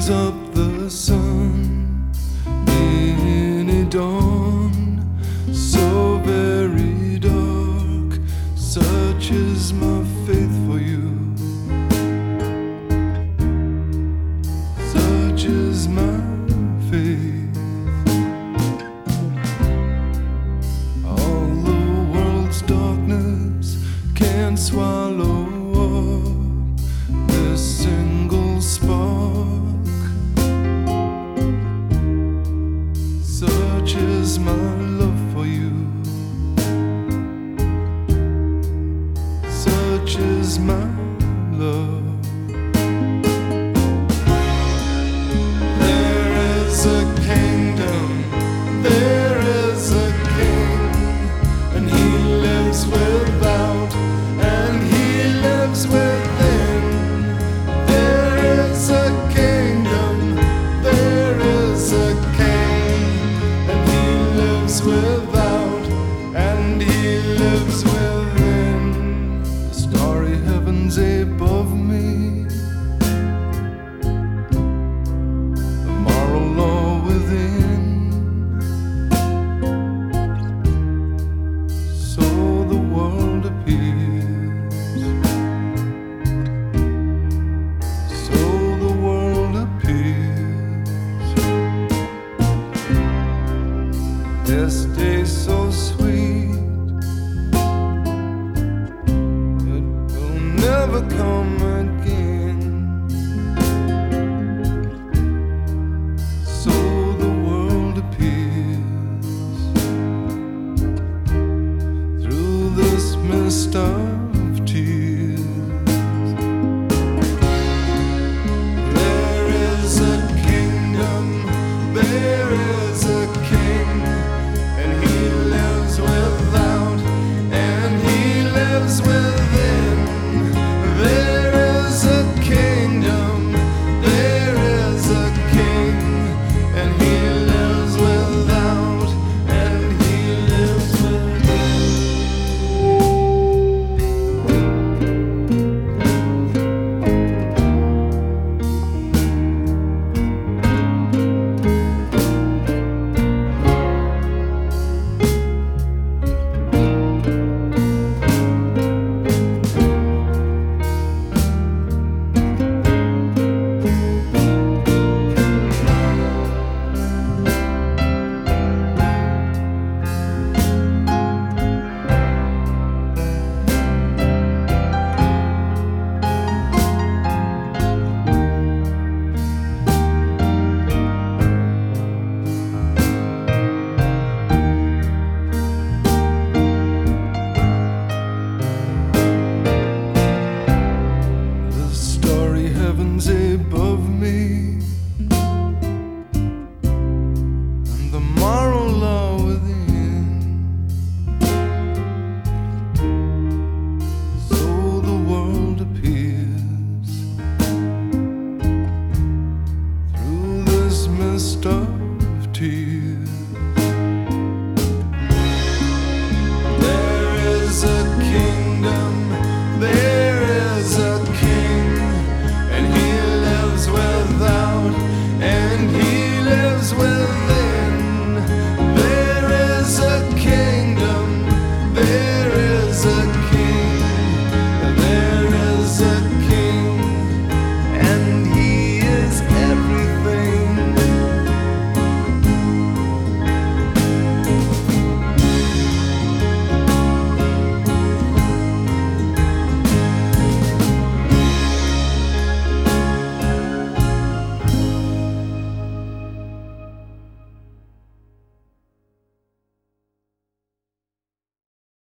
up the sun in a dawn so very dark. Such is my faith for you. Such is my faith. All the world's darkness can't swallow up this single spark. Such is my love for you. Such is my love. There is a kingdom, there is a king, and he lives without, and he lives within. There is a kingdom, there is a king, and he lives without, and he lives within. The starry heavens above me, the moral law within. So the world appears, so the world appears. This day so sweet, it will never come again. So the world appears through this mist of tears. There is a kingdom, there is a king, and he lives without, and he lives within. There is a kingdom, there is a king, and he lives without, and he lives within. The starry heavens above me, and the moral law within. So the world appears through this mist of tears.